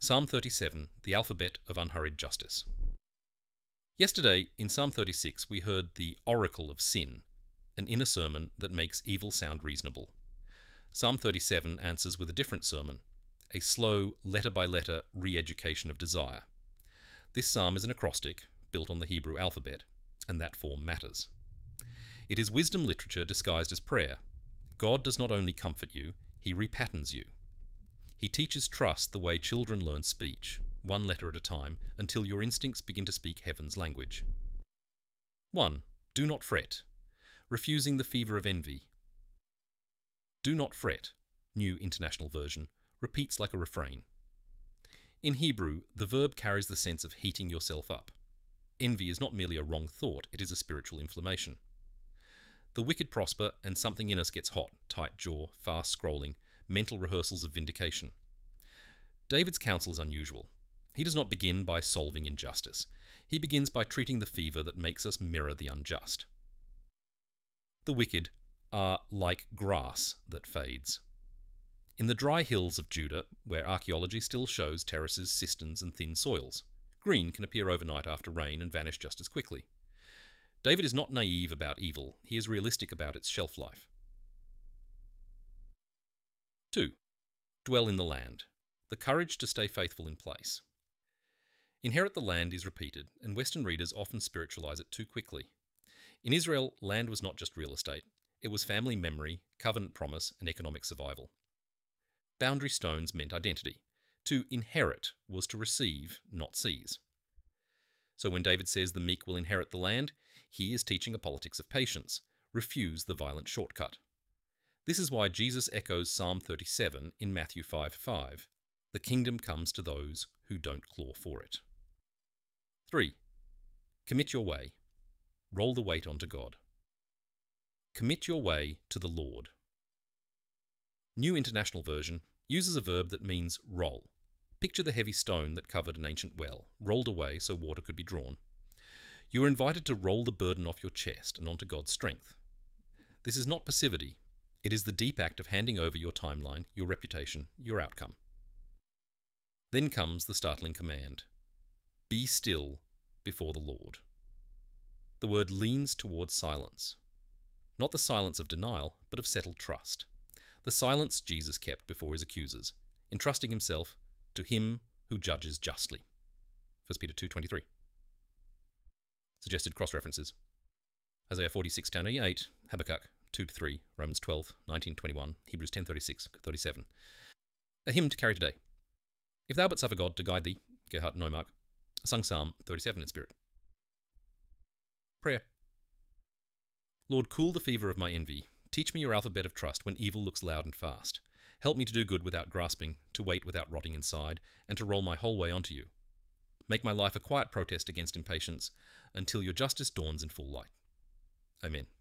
Psalm 37, the alphabet of unhurried justice. Yesterday, in Psalm 36, we heard the oracle of sin, an inner sermon that makes evil sound reasonable. Psalm 37 answers with a different sermon, a slow, letter-by-letter re-education of desire. This psalm is an acrostic, built on the Hebrew alphabet, and that form matters. It is wisdom literature disguised as prayer. God does not only comfort you, he repatterns you. He teaches trust the way children learn speech, one letter at a time, until your instincts begin to speak heaven's language. 1. Do not fret. Refusing the fever of envy. Do not fret, New International Version, repeats like a refrain. In Hebrew, the verb carries the sense of heating yourself up. Envy is not merely a wrong thought, it is a spiritual inflammation. The wicked prosper and something in us gets hot, tight jaw, fast scrolling, mental rehearsals of vindication. David's counsel is unusual. He does not begin by solving injustice. He begins by treating the fever that makes us mirror the unjust. The wicked are like grass that fades. In the dry hills of Judah, where archaeology still shows terraces, cisterns, and thin soils, green can appear overnight after rain and vanish just as quickly. David is not naive about evil, he is realistic about its shelf life. 2. Dwell in the land. The courage to stay faithful in place. Inherit the land is repeated, and Western readers often spiritualize it too quickly. In Israel, land was not just real estate. It was family memory, covenant promise, and economic survival. Boundary stones meant identity. To inherit was to receive, not seize. So when David says the meek will inherit the land, he is teaching a politics of patience. Refuse the violent shortcut. This is why Jesus echoes Psalm 37 in Matthew 5:5. The kingdom comes to those who don't claw for it. 3. Commit your way. Roll the weight onto God. Commit your way to the Lord. New International Version uses a verb that means roll. Picture the heavy stone that covered an ancient well, rolled away so water could be drawn. You are invited to roll the burden off your chest and onto God's strength. This is not passivity. It is the deep act of handing over your timeline, your reputation, your outcome. Then comes the startling command. Be still before the Lord. The word leans towards silence. Not the silence of denial, but of settled trust. The silence Jesus kept before his accusers, entrusting himself to him who judges justly. 1 Peter 2:23. Suggested cross-references. Isaiah 46:10-8, Habakkuk 2-3, Romans 12:19-21, Hebrews 10:36-37. A hymn to carry today. If thou but suffer God to guide thee, Gerhard Neumark, sung Psalm 37 in spirit. Prayer. Lord, cool the fever of my envy. Teach me your alphabet of trust when evil looks loud and fast. Help me to do good without grasping, to wait without rotting inside, and to roll my whole way onto you. Make my life a quiet protest against impatience until your justice dawns in full light. Amen.